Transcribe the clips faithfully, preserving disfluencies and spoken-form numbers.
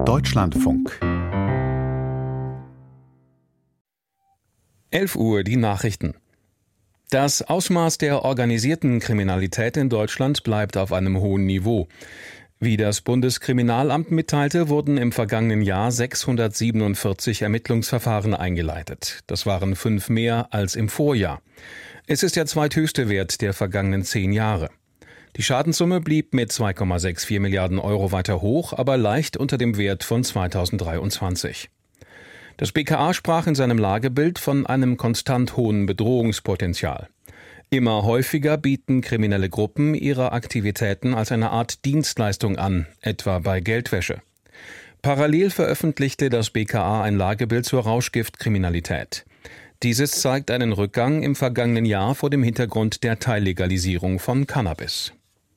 Deutschlandfunk. elf Uhr, die Nachrichten. Das Ausmaß der organisierten Kriminalität in Deutschland bleibt auf einem hohen Niveau. Wie das Bundeskriminalamt mitteilte, wurden im vergangenen Jahr sechshundertsiebenundvierzig Ermittlungsverfahren eingeleitet. Das waren fünf mehr als im Vorjahr. Es ist der zweithöchste Wert der vergangenen zehn Jahre. Die Schadenssumme blieb mit zwei Komma vierundsechzig Milliarden Euro weiter hoch, aber leicht unter dem Wert von zweitausenddreiundzwanzig. Das B K A sprach in seinem Lagebild von einem konstant hohen Bedrohungspotenzial. Immer häufiger bieten kriminelle Gruppen ihre Aktivitäten als eine Art Dienstleistung an, etwa bei Geldwäsche. Parallel veröffentlichte das B K A ein Lagebild zur Rauschgiftkriminalität. Dieses zeigt einen Rückgang im vergangenen Jahr vor dem Hintergrund der Teillegalisierung von Cannabis.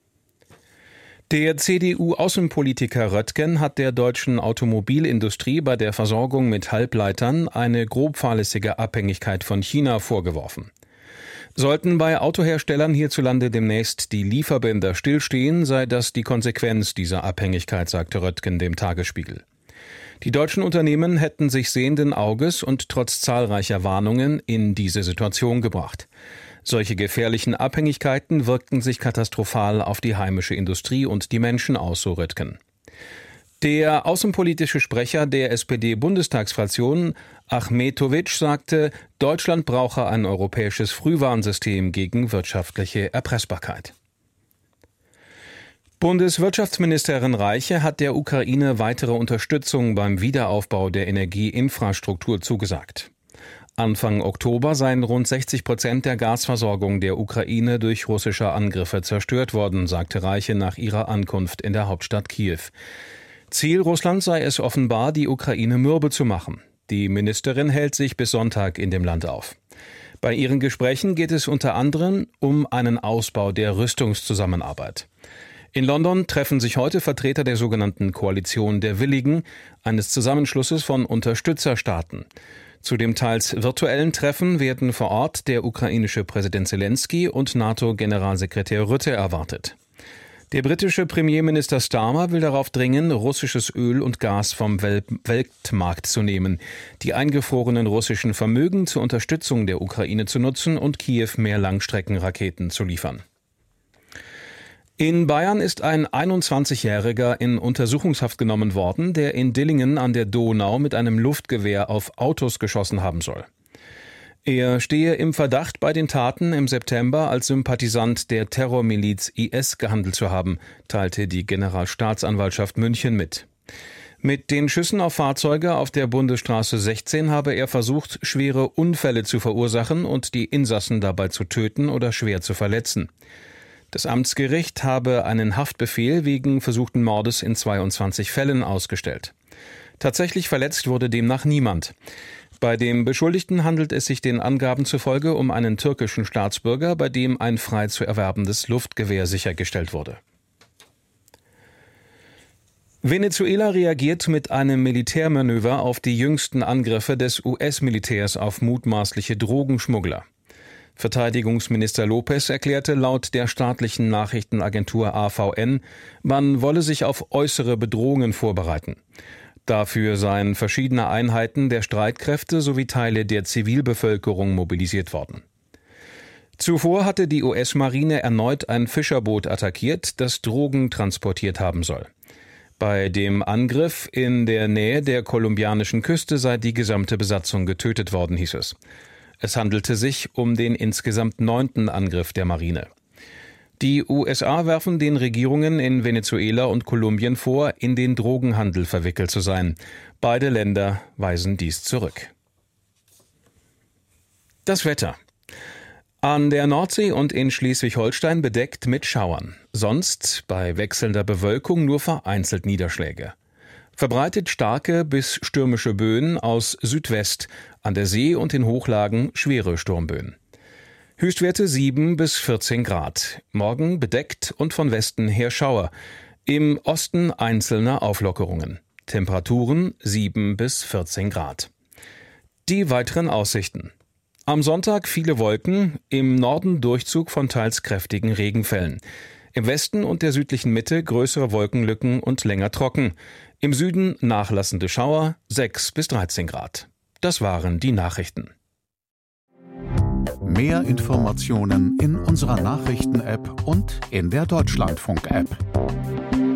Der C D U-Außenpolitiker Röttgen hat der deutschen Automobilindustrie bei der Versorgung mit Halbleitern eine grob fahrlässige Abhängigkeit von China vorgeworfen. Sollten bei Autoherstellern hierzulande demnächst die Lieferbänder stillstehen, sei das die Konsequenz dieser Abhängigkeit, sagte Röttgen dem Tagesspiegel. Die deutschen Unternehmen hätten sich sehenden Auges und trotz zahlreicher Warnungen in diese Situation gebracht. Solche gefährlichen Abhängigkeiten wirkten sich katastrophal auf die heimische Industrie und die Menschen aus, so Röttgen. Der außenpolitische Sprecher der S P D-Bundestagsfraktion, Achmetovic, sagte, Deutschland brauche ein europäisches Frühwarnsystem gegen wirtschaftliche Erpressbarkeit. Bundeswirtschaftsministerin Reiche hat der Ukraine weitere Unterstützung beim Wiederaufbau der Energieinfrastruktur zugesagt. Anfang Oktober seien rund sechzig Prozent der Gasversorgung der Ukraine durch russische Angriffe zerstört worden, sagte Reiche nach ihrer Ankunft in der Hauptstadt Kiew. Ziel Russlands sei es offenbar, die Ukraine mürbe zu machen. Die Ministerin hält sich bis Sonntag in dem Land auf. Bei ihren Gesprächen geht es unter anderem um einen Ausbau der Rüstungszusammenarbeit. In London treffen sich heute Vertreter der sogenannten Koalition der Willigen, eines Zusammenschlusses von Unterstützerstaaten. Zu dem teils virtuellen Treffen werden vor Ort der ukrainische Präsident Zelensky und NATO-Generalsekretär Rutte erwartet. Der britische Premierminister Starmer will darauf dringen, russisches Öl und Gas vom Wel- Weltmarkt zu nehmen, die eingefrorenen russischen Vermögen zur Unterstützung der Ukraine zu nutzen und Kiew mehr Langstreckenraketen zu liefern. In Bayern ist ein einundzwanzigjähriger in Untersuchungshaft genommen worden, der in Dillingen an der Donau mit einem Luftgewehr auf Autos geschossen haben soll. Er stehe im Verdacht, bei den Taten im September als Sympathisant der Terrormiliz I S gehandelt zu haben, teilte die Generalstaatsanwaltschaft München mit. Mit den Schüssen auf Fahrzeuge auf der Bundesstraße sechzehn habe er versucht, schwere Unfälle zu verursachen und die Insassen dabei zu töten oder schwer zu verletzen. Das Amtsgericht habe einen Haftbefehl wegen versuchten Mordes in zweiundzwanzig Fällen ausgestellt. Tatsächlich verletzt wurde demnach niemand. Bei dem Beschuldigten handelt es sich den Angaben zufolge um einen türkischen Staatsbürger, bei dem ein frei zu erwerbendes Luftgewehr sichergestellt wurde. Venezuela reagiert mit einem Militärmanöver auf die jüngsten Angriffe des U S-Militärs auf mutmaßliche Drogenschmuggler. Verteidigungsminister Lopez erklärte laut der staatlichen Nachrichtenagentur A V N, man wolle sich auf äußere Bedrohungen vorbereiten. Dafür seien verschiedene Einheiten der Streitkräfte sowie Teile der Zivilbevölkerung mobilisiert worden. Zuvor hatte die U S-Marine erneut ein Fischerboot attackiert, das Drogen transportiert haben soll. Bei dem Angriff in der Nähe der kolumbianischen Küste sei die gesamte Besatzung getötet worden, hieß es. Es handelte sich um den insgesamt neunten Angriff der Marine. Die U S A werfen den Regierungen in Venezuela und Kolumbien vor, in den Drogenhandel verwickelt zu sein. Beide Länder weisen dies zurück. Das Wetter. An der Nordsee und in Schleswig-Holstein bedeckt mit Schauern. Sonst bei wechselnder Bewölkung nur vereinzelt Niederschläge. Verbreitet starke bis stürmische Böen aus Südwest, an der See und in Hochlagen schwere Sturmböen. Höchstwerte sieben bis vierzehn Grad. Morgen bedeckt und von Westen her Schauer. Im Osten einzelne Auflockerungen. Temperaturen sieben bis vierzehn Grad. Die weiteren Aussichten. Am Sonntag viele Wolken, im Norden Durchzug von teils kräftigen Regenfällen. Im Westen und der südlichen Mitte größere Wolkenlücken und länger trocken. Im Süden nachlassende Schauer, sechs bis dreizehn Grad. Das waren die Nachrichten. Mehr Informationen in unserer Nachrichten-App und in der Deutschlandfunk-App.